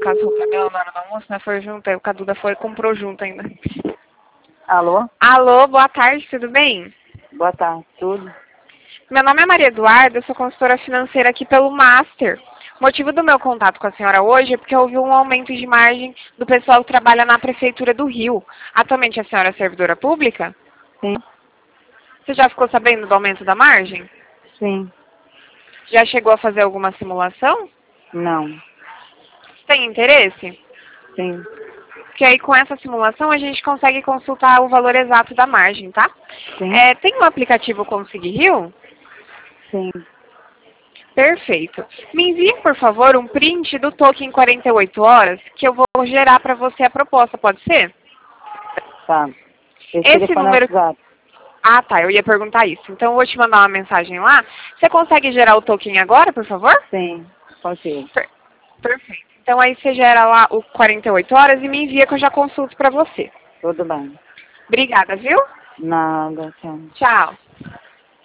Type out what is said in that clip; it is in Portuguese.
o cabelo na hora do almoço, né? Foi junto, aí o Caduda foi e comprou junto ainda. Alô? Alô, boa tarde, tudo bem? Boa tarde, tudo? Meu nome é Maria Eduarda, eu sou consultora financeira aqui pelo Master. O motivo do meu contato com a senhora hoje é porque houve um aumento de margem do pessoal que trabalha na Prefeitura do Rio. Atualmente a senhora é servidora pública? Sim, Você já ficou sabendo do aumento da margem? sim, Já chegou a fazer alguma simulação? não, Tem interesse? sim, Porque aí com essa simulação a gente consegue consultar o valor exato da margem, tá? sim, Tem um aplicativo Consig Rio? sim, Perfeito. Me envie, por favor, um print do token em 48 horas que eu vou gerar para você a proposta, pode ser? tá. Esse Esse telefone é o número... WhatsApp. Ah, tá, eu ia perguntar isso. Então eu vou te mandar uma mensagem lá. Você consegue gerar o token agora, por favor? Sim, consigo. Perfeito. Então aí você gera lá o 48 horas e me envia que eu já consulto para você. Tudo bem. Obrigada, viu? Nada, tchau. Tchau.